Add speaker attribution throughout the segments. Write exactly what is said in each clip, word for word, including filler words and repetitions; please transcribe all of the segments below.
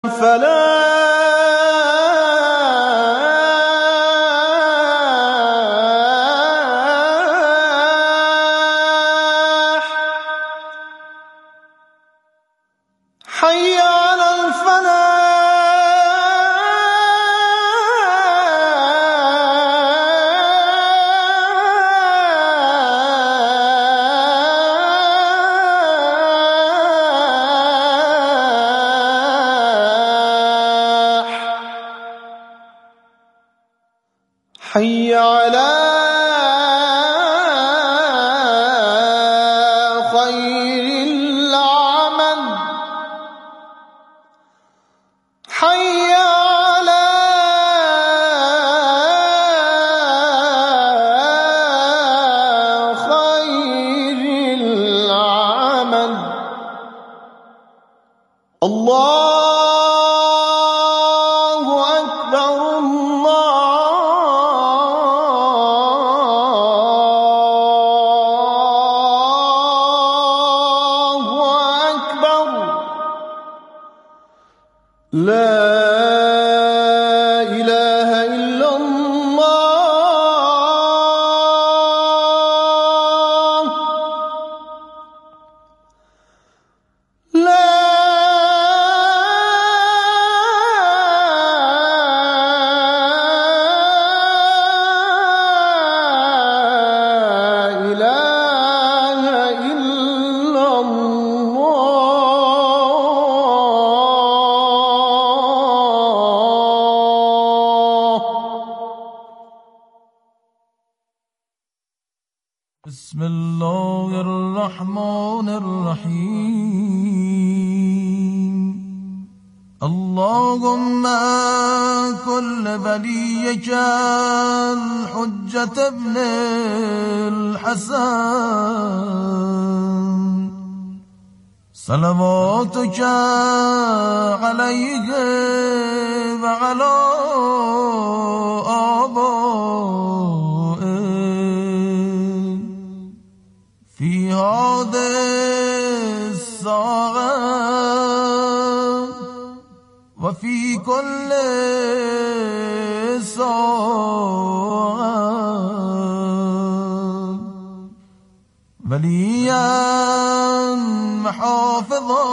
Speaker 1: الفلاح حي على حي على خير العمل حي على خير العمل الله أكبر الله أكبر لا إله إلا الله لا إله إلا الله.
Speaker 2: بسم الله الرحمن الرحيم. اللهم كل وليك الحجة ابن الحسن صلواتك عليه وعلى آبائه في هذه الساعة وفي كل ساعة وليا محافظا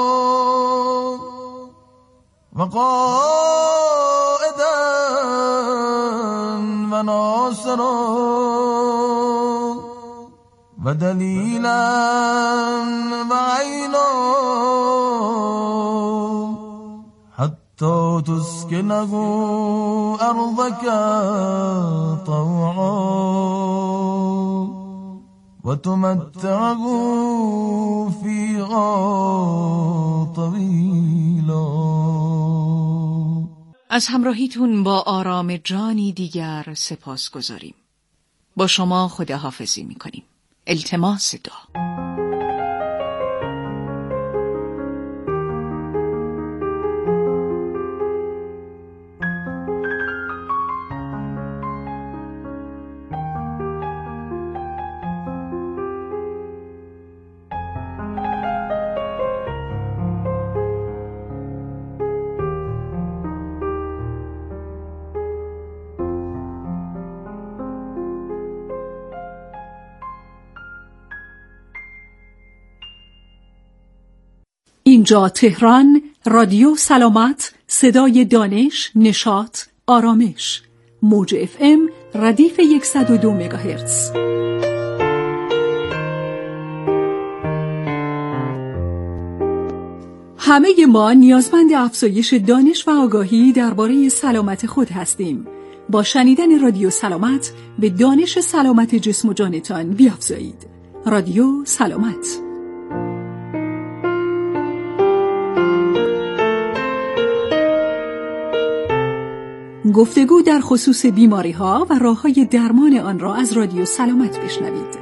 Speaker 2: وقائدا وناصرا ودليلا وعينا حتى تسكنه أرضك طوعا وتمتعه فيها طويلا.
Speaker 3: از همراهیتون با آرام جانی دیگر سپاس گذاریم. با شما خداحافظی میکنیم. التماس دعا.
Speaker 4: اینجا تهران، رادیو سلامت، صدای دانش، نشاط، آرامش. موج اف ام ردیف صد و دو مگاهرتز. همه ما نیازمند افزایش دانش و آگاهی درباره سلامت خود هستیم. با شنیدن رادیو سلامت به دانش سلامت جسم و جانتان بیافزایید. رادیو سلامت. گفتگو در خصوص بیماری‌ها و راه‌های درمان آن را از رادیو سلامت بشنوید.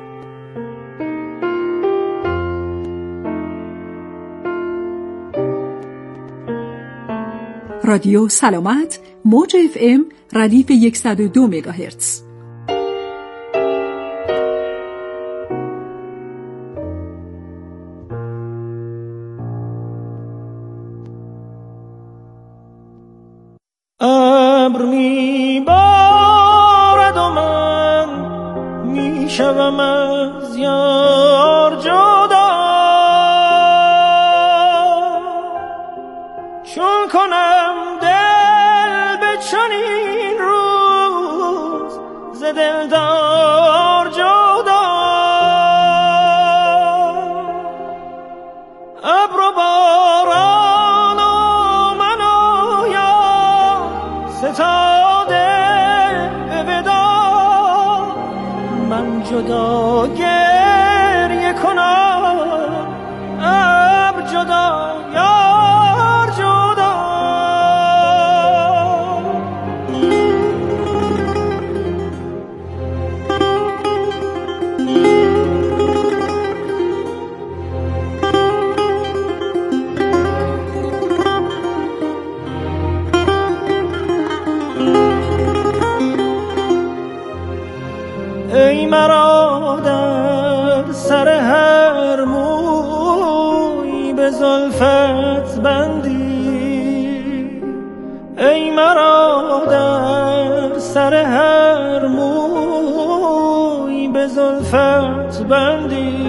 Speaker 4: رادیو سلامت، موج اف ام ردیف صد و دو مگاهرتز.
Speaker 1: ابر میبارد و من میشوم از یار جدا. چون کنم دل به چنین روز ز دلدار جدا. ابر و باران و من و یار ستاده به ودا. من جدا گریه کنم ابر جدا یار جدا. ای مرا در سر هر موی به زلفت بندی. ای مرا در سر هر موی به زلفت بندی.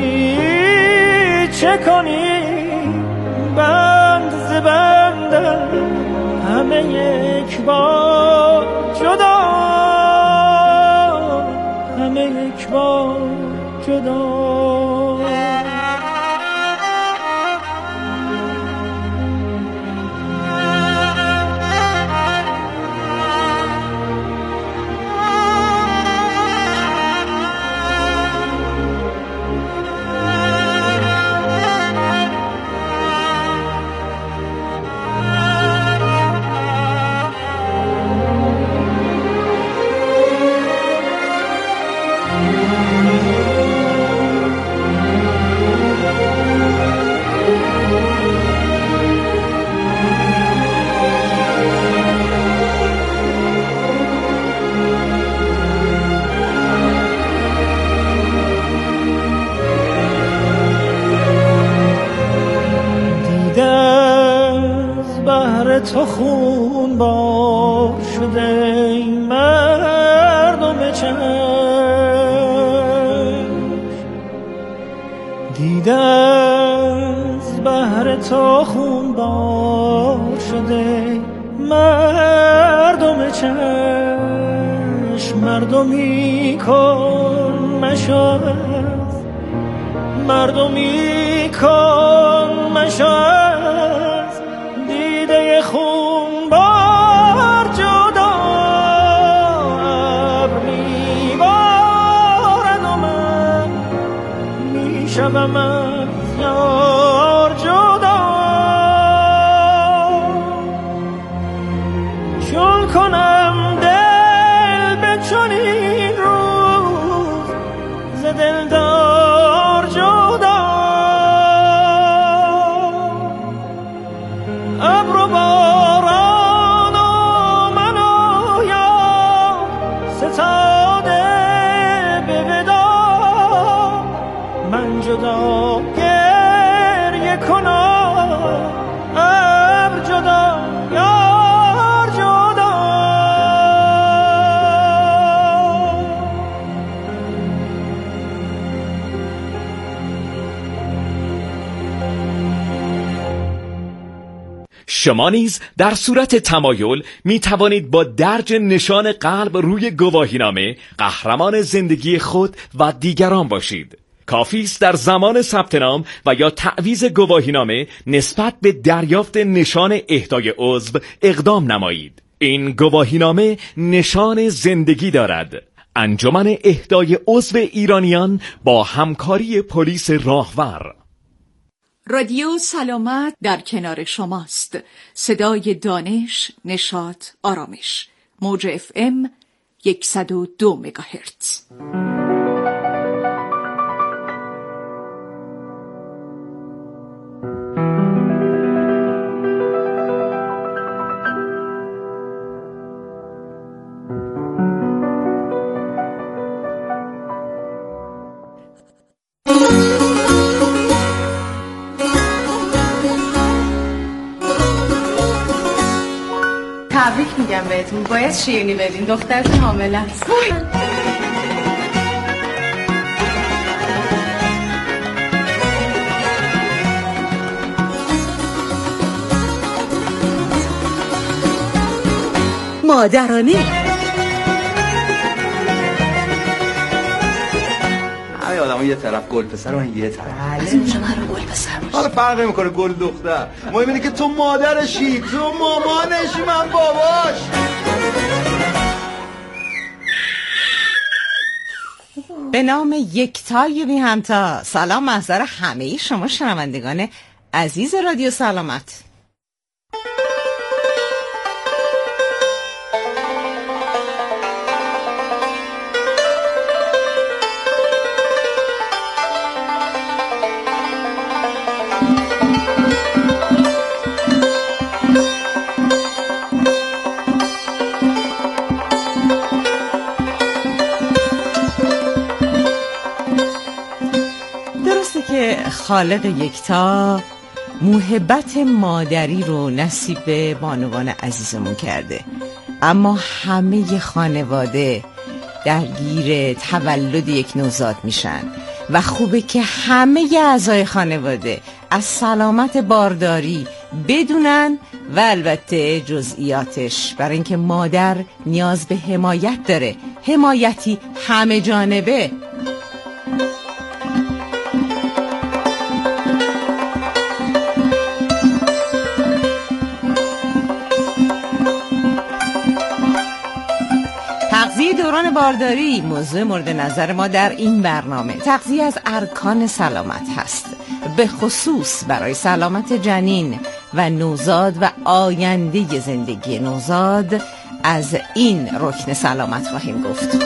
Speaker 1: چه کنی بند ز بندم همه یک بار جدا. همه یک بار جدا. تو خون بار شده ای مردم چشم. دیده از بحر تو خون بار شده مردم چشم. مردمی کن مشاهد مردمی کن مشاهد دیده خون بار جدا. ابر میبارد و من میشوم از یار جدا. چون کنم دل به چنین روز ز دلدار جدا. ابر و باران و من و یار ستاده به ودا. من جدا گریه کنم ابر جدا یار جدا.
Speaker 5: شما نیز در صورت تمایل می توانید با درج نشان قلب روی گواهینامه قهرمان زندگی خود و دیگران باشید. کافی است در زمان ثبت نام و یا تعویض گواهینامه نسبت به دریافت نشان اهدای عضو اقدام نمایید. این گواهینامه نشان زندگی دارد. انجمن اهدای عضو ایرانیان با همکاری پلیس راهور.
Speaker 3: رادیو سلامت در کنار شماست. صدای دانش، نشاط، آرامش. موج اف ام صد و دو مگاهرتز.
Speaker 6: تبریک میگم بهتون، باید شیرینی بدین، دخترتون حامله است.
Speaker 7: مادرانه.
Speaker 8: همه آدم ها یه طرف، گل پسر و من یه طرف.
Speaker 7: از اونجا من رو گل پسر باشه.
Speaker 8: حالا فرق نمیکنه گل دختر، مهم اینه که تو مادرشی، تو مامانشی، من باباش.
Speaker 7: به نام یکتای بی همتا. سلام محضر همه شما شنوندگان عزیز رادیو سلامت. خالق یکتا محبت مادری رو نصیب بانوان عزیزمون کرده، اما همه خانواده درگیر تولد یک نوزاد میشن و خوبه که همه اعضای خانواده از سلامت بارداری بدونن و البته جزئیاتش، برای اینکه مادر نیاز به حمایت داره، حمایتی همه جانبه. تغذیه دوران بارداری موضوع مورد نظر ما در این برنامه. تغذیه از ارکان سلامت هست، به خصوص برای سلامت جنین و نوزاد و آینده زندگی نوزاد. از این رکن سلامت خواهیم گفت.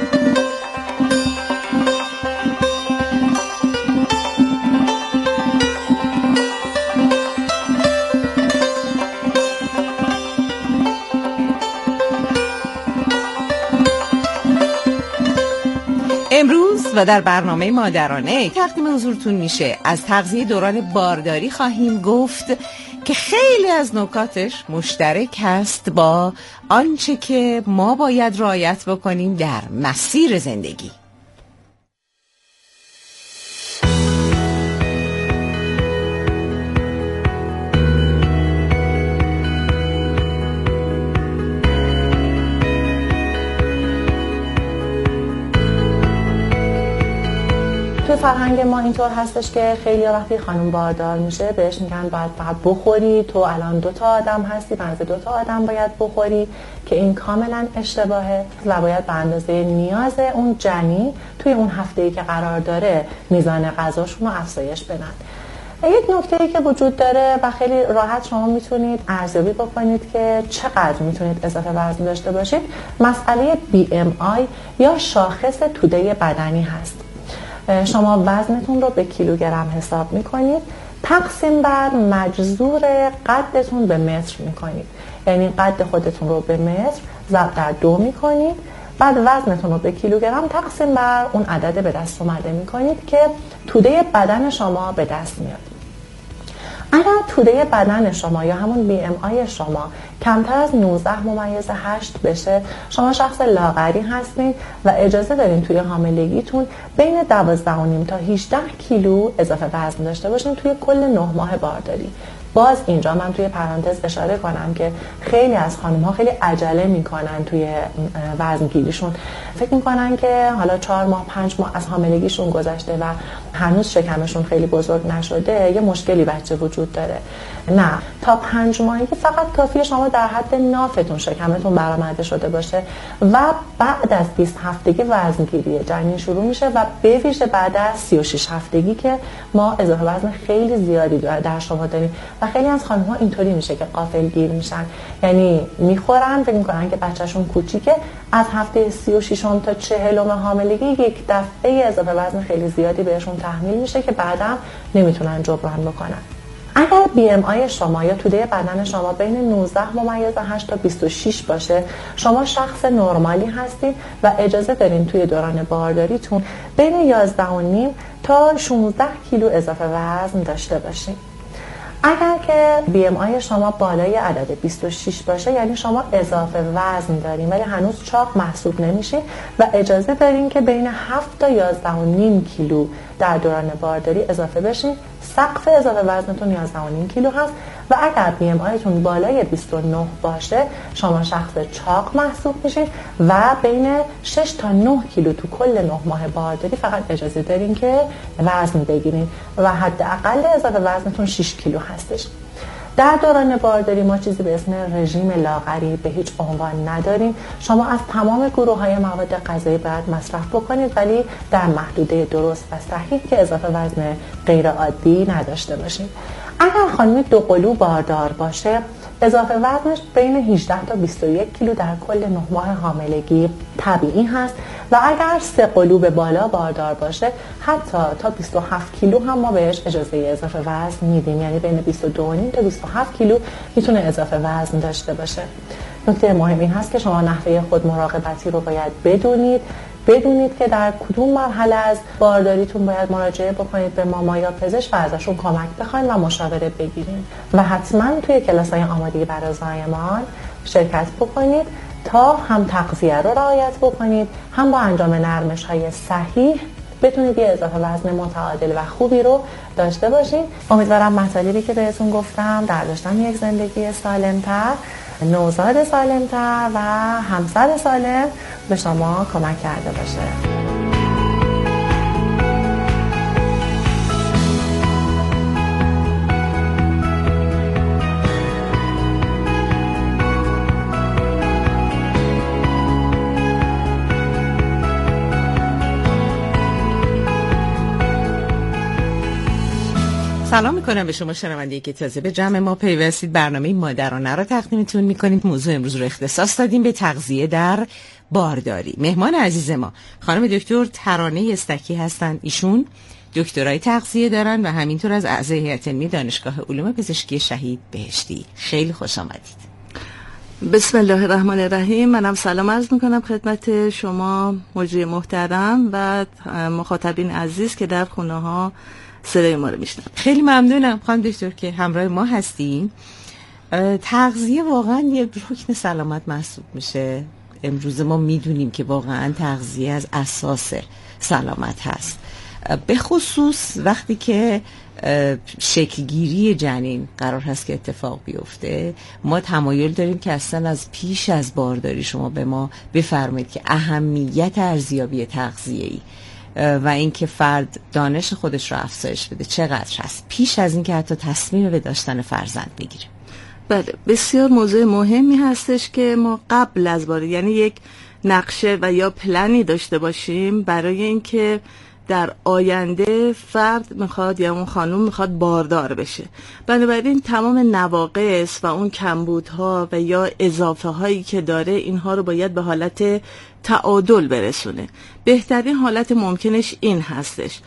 Speaker 7: امروز و در برنامه مادرانه تقدیم حضورتون میشه از تغذیه دوران بارداری خواهیم گفت که خیلی از نکاتش مشترک هست با آنچه که ما باید رعایت بکنیم در مسیر زندگی.
Speaker 9: تو فرهنگ ما اینطور هستش که خیلی وقتی خانم باردار میشه بهش میگن باید فقط بخوری، تو الان دو تا آدم هستی، بنز دو تا آدم باید بخوری، که این کاملا اشتباهه و باید به اندازه نیاز اون جنین توی اون هفته‌ای که قرار داره میزان غذاشون رو افزایش بدن. یک نکته‌ای که وجود داره و خیلی راحت شما میتونید ارزیابی بکنید که چقدر میتونید اضافه وزن داشته باشید، مسئله بی ام آی یا شاخص توده بدنی هست. شما وزنتون رو به کیلوگرم حساب میکنید، تقسیم بر مجذور قدتون به متر میکنید، یعنی قد خودتون رو به متر ضرب در دو میکنید، بعد وزنتون رو به کیلوگرم تقسیم بر اون عدد به دست اومده میکنید که توده بدن شما به دست میاد. اگر توده بدن شما یا همون بی ام آی شما کمتر از نوزده ممیز هشت بشه، شما شخص لاغری هستید و اجازه دارین توی حاملگیتون بین دوازده و نیم تا هجده کیلو اضافه وزن داشته باشین توی کل نه ماه بارداری. باز اینجا من توی پرانتز اشاره کنم که خیلی از خانم ها خیلی عجله میکنن توی وزن گیریشون، فکر میکنن که حالا چهار ماه پنج ماه از حاملگیشون گذشته و هنوز شکمشون خیلی بزرگ نشده، یه مشکلی بچه وجود داره. نه، تا پنج ماهگی فقط کافیه شما در حد نافتون شکمتون برآمده شده باشه و بعد از بیست هفتگی وزن گیری جنین شروع میشه و به ویژه بعد از سی و شش هفتگی که ما اضافه وزن خیلی زیادی در شما داریم و خیلی از خانم‌ها اینطوری میشه که غافلگیر میشن، یعنی میخورن فکر میکنن که بچه‌شون کوچیکه، از هفته سی و شش تا چهل حاملگی یک دفعه اضافه وزن خیلی زیادی بهشون تحمیل میشه که بعداً نمیتونن جبران بکنن. اگر بی ام آی شما یا توده بدن شما بین نوزده ممیز هشت تا بیست و شش باشه، شما شخص نرمالی هستید و اجازه دارین توی دوران بارداریتون بین یازده و نیم تا شانزده کیلو اضافه وزن داشته باشین. اگر که بی ام آی شما بالای عدد بیست و شش باشه یعنی شما اضافه وزن دارین ولی هنوز چاق محسوب نمیشین و اجازه دارین که بین هفت تا یازده و نیم کیلو در دوران بارداری اضافه بشین. سقف اضافه وزنتون یازده و نیم کیلو هست و اگر بی ام آیتون بالای بیست و نه باشه شما شخص چاق محسوب میشین و بین شش تا نه کیلو تو کل نه ماه بارداری فقط اجازه دارین که وزن بگیرین و حداقل اضافه وزنتون شش کیلو هستش. در دوران بارداری ما چیزی به اسم رژیم لاغری به هیچ عنوان نداریم. شما از تمام گروه‌های مواد غذایی باید مصرف بکنید ولی در محدوده درست و صحیح که اضافه وزن غیر عادی نداشته باشید. اگر خانمی دو قلو باردار باشه اضافه وزنش بین هجده تا بیست و یک کیلو در کل نه ماه حاملگی طبیعی هست و اگر سه قلو به بالا باردار باشه حتی تا بیست و هفت کیلو هم ما بهش اجازه اضافه وزن میدیم، یعنی بین بیست و دو و نیم تا بیست و هفت کیلو میتونه اضافه وزن داشته باشه. نکته مهم این هست که شما نحوه خود مراقبتی رو باید بدونید بدونید که در کدوم مرحله از بارداریتون باید مراجعه بکنید به ماما یا پزشک و ازشون کمک بخواید و مشاوره بگیرید و حتما توی کلاس‌های آمادگی برای زایمان شرکت بکنید تا هم تغذیه رو رعایت بکنید هم با انجام نرمش‌های صحیح بتونید یه اضافه وزن متعادل و خوبی رو داشته باشین. امیدوارم مطالبی که بهتون گفتم در داشتن یک زندگی سالم‌تر، نوزاد سالم‌تر و همسر سالم به شما کمک کرده باشه.
Speaker 7: سلام میکنم به شما شنونده‌ای که تازه به جمع ما پیوستید. برنامه مادرانه را تقدیمتون میکنیم. موضوع امروز رو اختصاص دادیم به تغذیه در بارداری. مهمان عزیز ما خانم دکتر ترانه استکی هستند. ایشون دکترای تغذیه دارن و همینطور از اعضای هیئت علمی دانشگاه علوم پزشکی شهید بهشتی. خیلی خوش آمدید.
Speaker 10: بسم الله الرحمن الرحیم. منم سلام عرض میکنم خدمت شما مجری محترم و مخاطبین عزیز که در خونه ها صدای ما رو میشنم.
Speaker 7: خیلی ممنونم خانم دکتر که همراه ما هستین. تغذیه واقعا یه رکن سلامت محسوب میشه. امروز ما میدونیم که واقعا تغذیه از اساس سلامت هست، به خصوص وقتی که شکلگیری جنین قرار هست که اتفاق بیفته. ما تمایل داریم که اصلا از پیش از بارداری شما به ما بفرمایید که اهمیت ارزیابی تغذیه‌ای و اینکه فرد دانش خودش رو افزایش بده چقدر هست پیش از اینکه حتی تصمیم به داشتن فرزند بگیره.
Speaker 10: بله، بسیار موضوع مهمی هستش که ما قبل از بارداری یعنی یک نقشه و یا پلنی داشته باشیم برای اینکه در آینده فرد میخواد یا اون خانم میخواد باردار بشه. بنابراین تمام نواقص و اون کمبودها و یا اضافه هایی که داره اینها رو باید به حالت تعادل برسونه. بهترین حالت ممکنش این هستش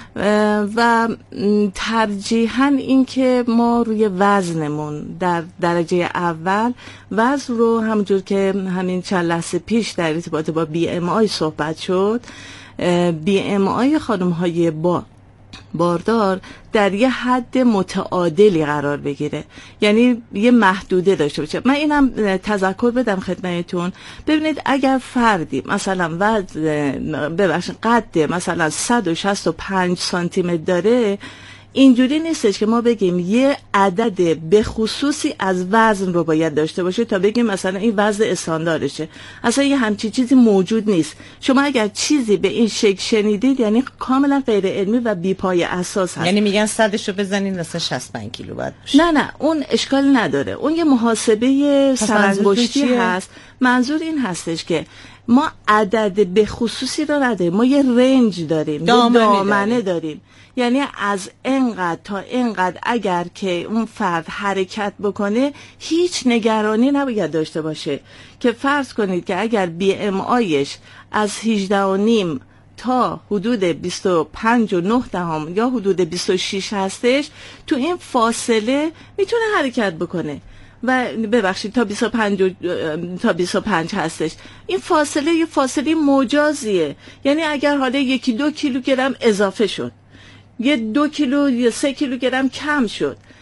Speaker 10: و ترجیحاً این که ما روی وزنمون در درجه اول وزن رو همونجور که همین چند لحظه پیش در ارتباط با بی ام آی صحبت شد، بی ام آی خانم های با باردار در یه حد متعادلی قرار بگیره، یعنی یه محدوده داشته باشه. من اینم تذکر بدم خدمتتون. ببینید اگر فردی مثلا وزن ببخشید قد مثلا صد و شصت و پنج سانتی متر داره، اینجوری نیستش که ما بگیم یه عدد به خصوصی از وزن رو باید داشته باشه تا بگیم مثلا این وزن استانداردشه. اصلا یه همچین چیزی موجود نیست. شما اگر چیزی به این شکل شنیدید یعنی کاملا غیر علمی و بی پای اساس هست.
Speaker 7: یعنی میگن صدش رو بزنین مثلا شصت و پنج کیلو باید باشه.
Speaker 10: نه نه، اون اشکال نداره. اون یه محاسبه سرانگشتی هست. منظور این هستش که ما عدد به خصوصی رو نداریم، ما یه رنج داریم، دامنه, دامنه داریم. داریم یعنی از اینقدر تا اینقدر اگر که اون فرد حرکت بکنه هیچ نگرانی نباید داشته باشه. که فرض کنید که اگر بی ام آیش از هجده و نیم تا حدود بیست و پنج و نه دهم یا حدود بیست و شش هستش، تو این فاصله میتونه حرکت بکنه و ببخشید تا بیست و پنج تا بیست و پنج هستش. این فاصله یه فاصله مجازیه، یعنی اگر حالا یکی دو کیلوگرم اضافه شد، یه دو کیلو یا سه کیلوگرم کم شد،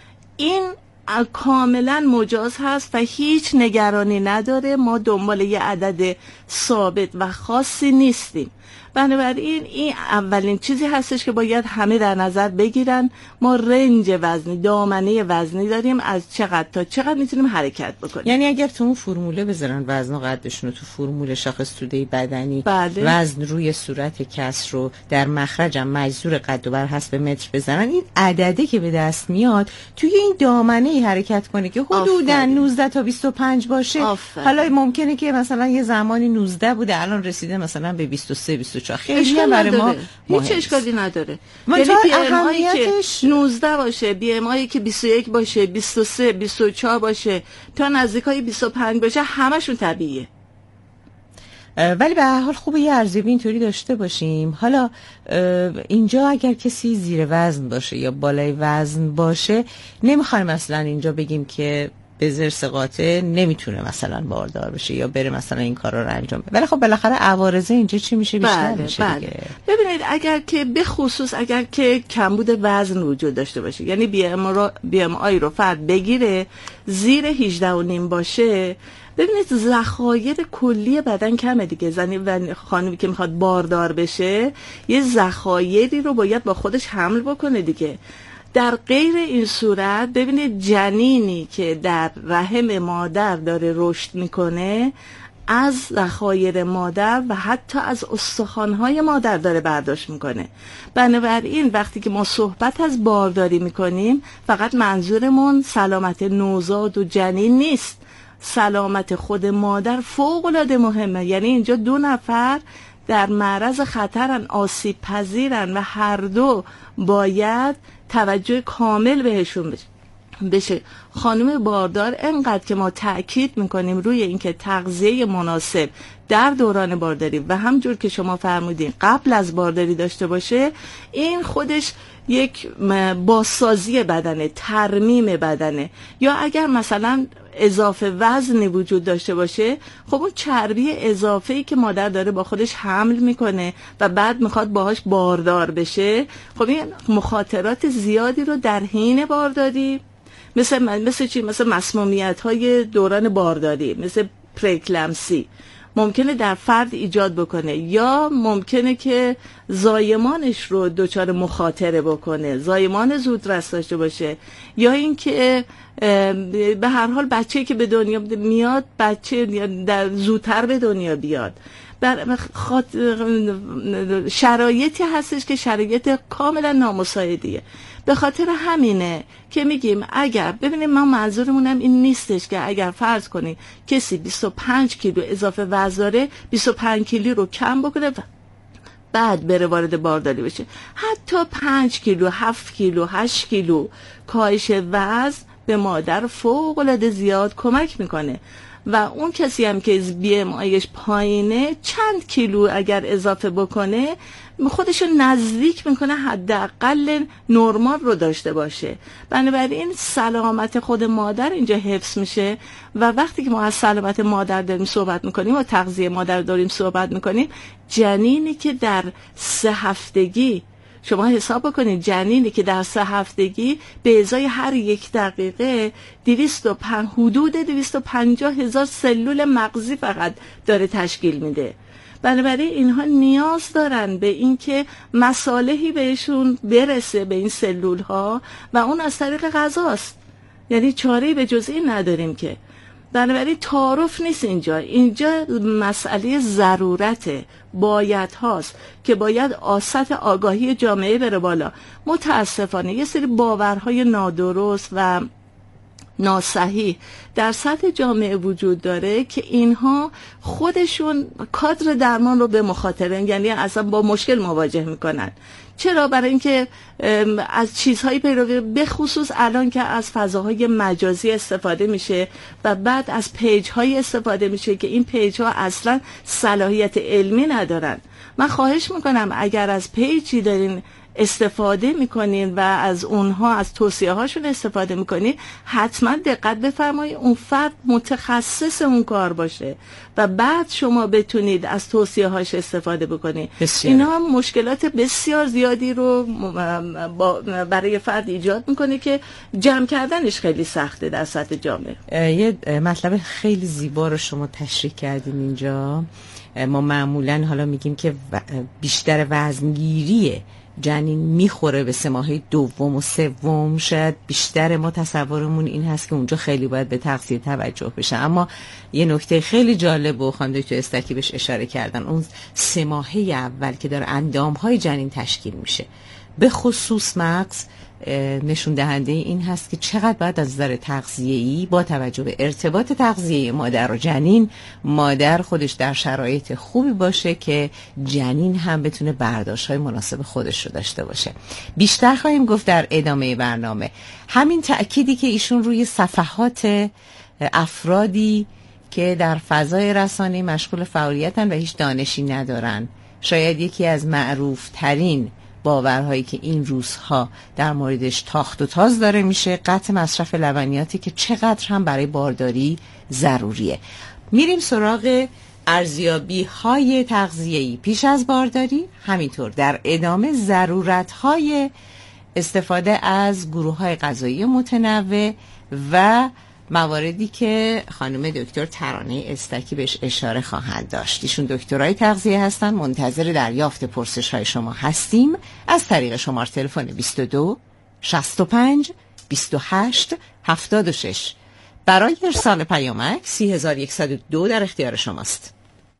Speaker 10: این کاملا مجاز هست و هیچ نگرانی نداره. ما دنبال یه عدد ثابت و خاصی نیستیم. بنابراین این اولین چیزی هستش که باید همه در نظر بگیرن. ما رنج وزنی، دامنه وزنی داریم از چقدر تا چقدر میتونیم حرکت بکنیم.
Speaker 7: یعنی اگر تو اون فرموله بذارن وزن و قدشون رو تو فرمول شاخص توده بدنی،
Speaker 10: بله.
Speaker 7: وزن روی صورت کس رو در مخرجم مجذور قد و بر حسب متر بزنن، این عدده که به دست میاد توی این دامنه حرکت کنه که حدوداً نوزده تا بیست و پنج باشه.
Speaker 10: آفرین.
Speaker 7: حالا ممکنه که مثلا یه زمانی نوزده بوده الان رسیده مثلا به بیست و سه بیست و چهار. خیلی برای ما
Speaker 10: هیچ اشکالی نداره.
Speaker 7: یعنی
Speaker 10: بی ام آی
Speaker 7: اهمیتش
Speaker 10: که نوزده باشه، بی ام آی که بیست و یک باشه، بیست و سه بیست و چهار باشه تا نزدیکای بیست و پنج باشه، همشون طبیعیه.
Speaker 7: ولی به هر حال خوبه یه ارزیابی اینطوری داشته باشیم. حالا اینجا اگر کسی زیر وزن باشه یا بالای وزن باشه، نمیخوایم مثلا اینجا بگیم که به زرس قاطع نمیتونه مثلا باردار بشه یا بره مثلا این کارا رو انجام بده. ولی خب بالاخره عوارض اینجا چی میشه؟ بیشتر
Speaker 10: بله،
Speaker 7: میشه
Speaker 10: بله.
Speaker 7: دیگه.
Speaker 10: ببینید اگر که به خصوص اگر که کمبود وزن وجود داشته باشه، یعنی بی ام رو بی ام آی رو فرد بگیره زیر هجده و نیم باشه، ببینید ذخایر کلی بدن کمه دیگه. زنی و خانمی که میخواد باردار بشه یه ذخایری رو باید با خودش حمل بکنه دیگه. در غیر این صورت ببینید جنینی که در رحم مادر داره رشد میکنه از ذخایر مادر و حتی از استخوان‌های مادر داره برداشت میکنه. بنابراین وقتی که ما صحبت از بارداری میکنیم فقط منظورمون سلامت نوزاد و جنین نیست، سلامت خود مادر فوق‌العاده مهمه. یعنی اینجا دو نفر در معرض خطرن، آسیب پذیرن و هر دو باید توجه کامل بهشون بشه. خانم باردار انقدر که ما تأکید میکنیم روی اینکه تغذیه مناسب در دوران بارداری و همجور که شما فرمودین قبل از بارداری داشته باشه، این خودش یک بازسازی بدنه، ترمیم بدنه. یا اگر مثلا اضافه وزنی وجود داشته باشه، خب اون چربی اضافه‌ای که مادر داره با خودش حمل میکنه و بعد میخواد باهاش باردار بشه، خب این مخاطرات زیادی رو در حین بارداری مثل مثل چی مثل مسمومیت‌های دوران بارداری، مثل پرکلمسی ممکنه در فرد ایجاد بکنه، یا ممکنه که زایمانش رو دچار مخاطره بکنه، زایمان زودرس داشته باشه، یا اینکه به هر حال بچه‌ای که به دنیا میاد بچه در زودتر به دنیا بیاد. بر خاط... شرایطی هستش که شرایط کاملا نامساعدیه. به خاطر همینه که میگیم اگر ببینیم ما منظورمونم این نیستش که اگر فرض کنی کسی بیست و پنج کیلو اضافه وزن داره بیست و پنج کیلو رو کم بکنه و بعد بره وارد بارداری بشه. حتی پنج کیلو، هفت کیلو، هشت کیلو کاهش وزن به مادر فوق العاده زیاد کمک میکنه و اون کسی هم که بی ام آیش پایینه چند کیلو اگر اضافه بکنه خودشو نزدیک میکنه حداقل نرمال رو داشته باشه. بنابراین سلامت خود مادر اینجا حفظ میشه و وقتی که ما از سلامت مادر داریم صحبت میکنیم و تغذیه مادر داریم صحبت میکنیم، جنینی که در سه هفتگی شما حساب بکنید جنینی که در سه هفتگی به ازای هر یک دقیقه دویست و پنج حدود دویست و پنجاه هزار سلول مغزی فقط داره تشکیل میده. بنابراین اینها نیاز دارن به اینکه مصالحی بهشون برسه به این سلول ها و اون از طریق غذاست. یعنی چاره‌ای به جز این نداریم که. بنابراین تعارف نیست اینجا. اینجا مسئله ضرورت باید هاست که باید آست آگاهی جامعه بره بالا. متاسفانه یه سری باورهای نادرست و ناصحیح در سطح جامعه وجود داره که اینها خودشون کادر درمان رو به مخاطره، یعنی اصلا با مشکل مواجه میکنن. چرا؟ برای اینکه از چیزهای پیروی، به خصوص الان که از فضاهای مجازی استفاده میشه و بعد از پیج های استفاده میشه که این پیج ها اصلا صلاحیت علمی ندارن. من خواهش میکنم اگر از پیجی دارین استفاده میکنین و از اونها، از توصیه هاشون استفاده میکنین، حتما دقت بفرمایید اون فرد متخصص اون کار باشه و بعد شما بتونید از توصیه هاش استفاده بکنید. اینا مشکلات بسیار زیادی رو برای فرد ایجاد میکنه که جمع کردنش خیلی سخته در سطح جامعه.
Speaker 7: یه مطلب خیلی زیبا رو شما تشریح کردین اینجا. ما معمولا حالا میگیم که بیشتر وزنگیری جنین میخوره به سه ماهه دوم و سوم. شاید بیشتر ما تصورمون این هست که اونجا خیلی باید به تغذیه توجه بشه، اما یه نکته خیلی جالب و خانم دکتر استکی بهش اشاره کردن، اون سه ماهه اول که داره اندامهای جنین تشکیل میشه، به خصوص مغز نشون دهنده این هست که چقدر باید از نظر تغذیه‌ای با توجه به ارتباط تغذیه مادر و جنین، مادر خودش در شرایط خوبی باشه که جنین هم بتونه برداشت‌های مناسب خودش رو داشته باشه. بیشتر خواهیم گفت در ادامه برنامه. همین تأکیدی که ایشون روی صفحات افرادی که در فضای رسانه‌ای مشغول فعالیتن و هیچ دانشی ندارن، شاید یکی از معروف ترین باورهایی که این روزها در موردش تاخت و تاز داره میشه، قطع مصرف لبنیاتی که چقدر هم برای بارداری ضروریه. میریم سراغ ارزیابی های تغذیه‌ای پیش از بارداری، همینطور در ادامه ضرورت های استفاده از گروه های غذایی متنوع و مواردی که خانم دکتر ترانه استکی بهش اشاره خواهند داشت. ایشون دکترای تغذیه هستن. منتظر دریافت پرسش های شما هستیم از طریق شماره تلفن بیست و دو شصت و پنج بیست و هشت هفتاد و شش. برای ارسال پیامک سی هزار و صد و دو در اختیار شماست.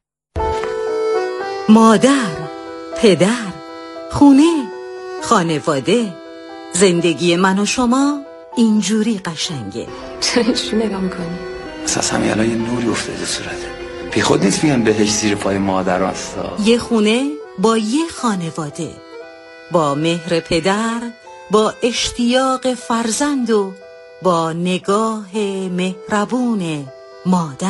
Speaker 11: مادر، پدر، خونه، خانواده، زندگی من و شما اینجوری قشنگه.
Speaker 12: چرا چی نگاه میکنی؟
Speaker 13: اساس همین الان یه نوری افتاده صورته. بی خود نیست میگن بهش زیر پای مادر هستا.
Speaker 11: یه خونه با یه خانواده، با مهر پدر، با اشتیاق فرزند و با نگاه مهربون مادر.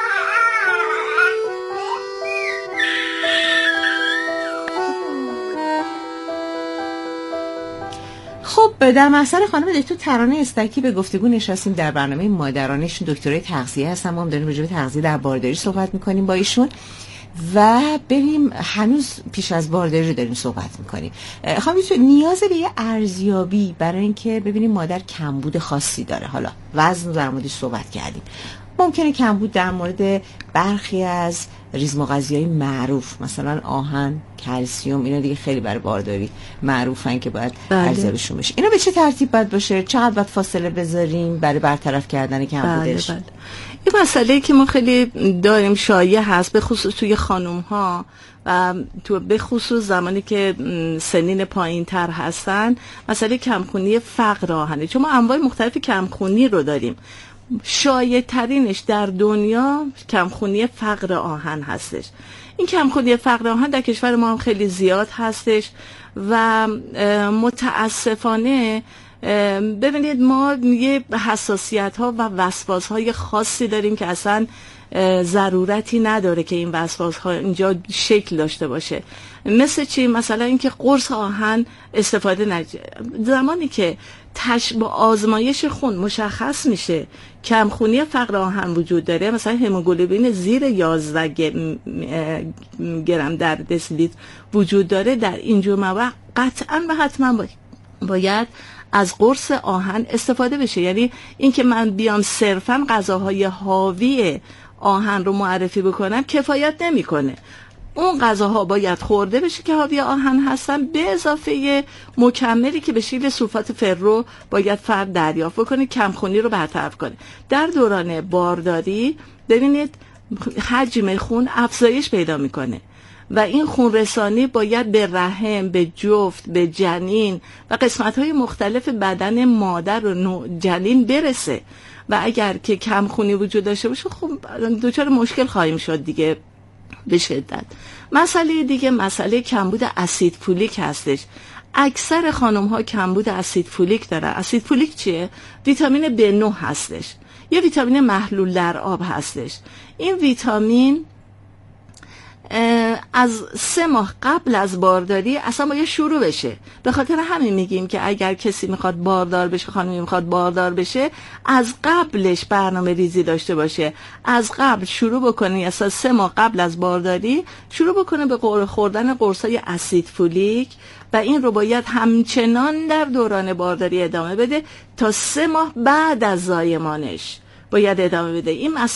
Speaker 7: خب در مسئله خانم دکتر ترانه استکی به گفتگو نشستیم در برنامه مادرانشون. دکترای تغذیه هستن، ما هم داریم راجع به تغذیه در بارداری صحبت میکنیم با ایشون و ببینیم هنوز پیش از بارداری داریم صحبت میکنیم. خانم دکتر نیاز به یه ارزیابی برای اینکه ببینیم مادر کمبود خاصی داره، حالا وزن در موردش صحبت کردیم، ممکنه کمبود در مورد برخی از ریزمغذی‌های معروف مثلا آهن، کلسیم، اینا دیگه خیلی برای بارداری معروفن که باید ارزیابیشون بشه. اینا به چه ترتیب باید باشه؟ چقدر باید فاصله بذاریم برای برطرف کردن کمبودش؟
Speaker 10: بله بله. این مسئله که ما خیلی داریم شایع هست، به خصوص توی خانم‌ها و تو به خصوص زمانی که سنین پایین‌تر هستن، مسئله کمخونی فقر آهنه. چون ما انواع مختلف کمخونی رو داریم. شایع ترینش در دنیا کمخونی فقر آهن هستش. این کمخونی فقر آهن در کشور ما هم خیلی زیاد هستش و متاسفانه ببینید ما یه حساسیت ها و وسواس های خاصی داریم که اصلا ضرورتی نداره که این وسواس ها اینجا شکل داشته باشه. مثل چی؟ مثلا اینکه قرص آهن استفاده نشه. زمانی که تش با آزمایش خون مشخص میشه کمخونی فقر آهن وجود داره، مثلا هموگلوبین زیر یازده گرم در دسیلیتر وجود داره، در اینجور مواقع قطعا و حتما باید از قرص آهن استفاده بشه. یعنی اینکه من بیام صرفا غذاهای حاوی آهن رو معرفی بکنم کفایت نمیکنه. اون غذاها باید خورده بشه که حاوی آهن هستن، به اضافه مکملی که به شکل سولفات فرو باید فرد دریافت بکنه، کمخونی رو برطرف کنه. در دوران بارداری ببینید حجم خون افزایش پیدا میکنه و این خون رسانی باید به رحم، به جفت، به جنین و قسمت‌های مختلف بدن مادر و جنین برسه و اگر که کمخونی وجود داشته باشه خب دچار مشکل خواهیم شد دیگه به شدت. مسئله دیگه مسئله کمبود اسید فولیک هستش. اکثر خانم ها کمبود اسید فولیک دارن. اسید فولیک چیه؟ ویتامین بی نه هستش، یه ویتامین محلول در آب هستش. این ویتامین از سه ماه قبل از بارداری اصلا باید شروع بشه. به خاطر همین میگیم که اگر کسی میخواد باردار بشه، خانمی میخواد باردار بشه، از قبلش برنامه ریزی داشته باشه، از قبل شروع بکنه، اصلا سه ماه قبل از بارداری شروع بکنه به خوردن قرصای اسید فولیک و این رو باید همچنان در دوران بارداری ادامه بده تا سه ماه بعد از زایمانش باید ادامه بده. این